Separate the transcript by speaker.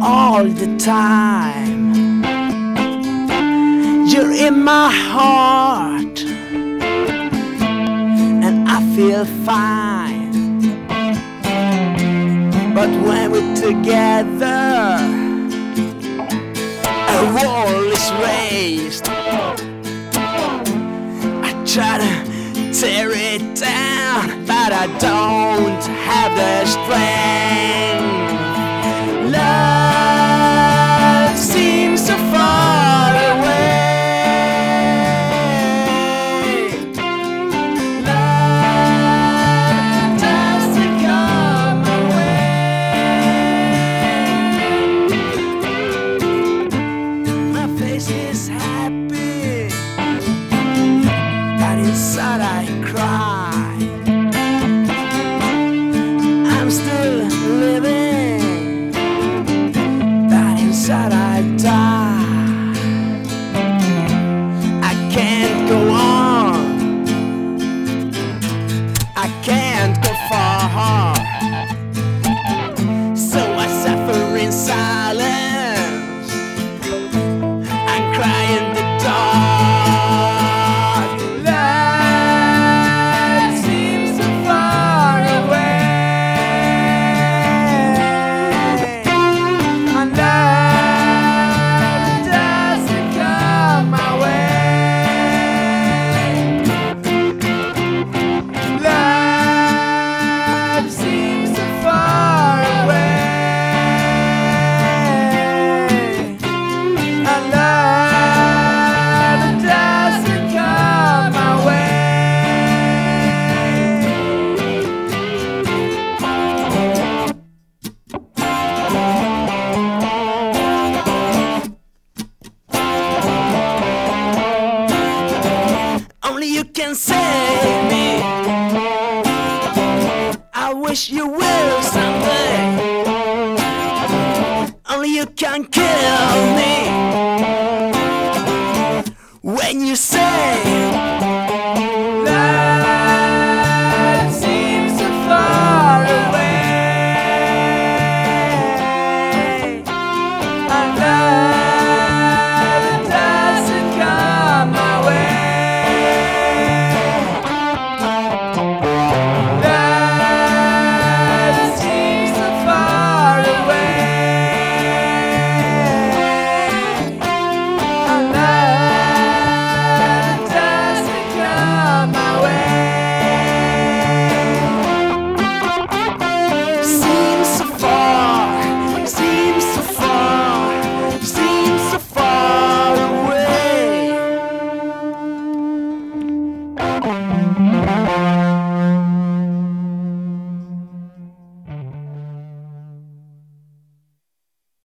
Speaker 1: all the time. You're in my heart, and I feel fine. But when we're together, a wall is raised. I try to tear it down, but I don't have the strength. Love seems so far away. Love doesn't come my way. My face is happy, but inside I cry. I'm still living, but inside I die. I can't go on, I can't go far, so I suffer in silence. I cry in the dark. Love seems so far away, and love doesn't come my way. Love seems so far away, and love doesn't come my way. Only you can save me. I wish you will someday. Only you can kill me. When you say love seems so far away, and love doesn't come my way. Love seems so far away, and love doesn't come my way. Seems so far, seems so far, seems so far away.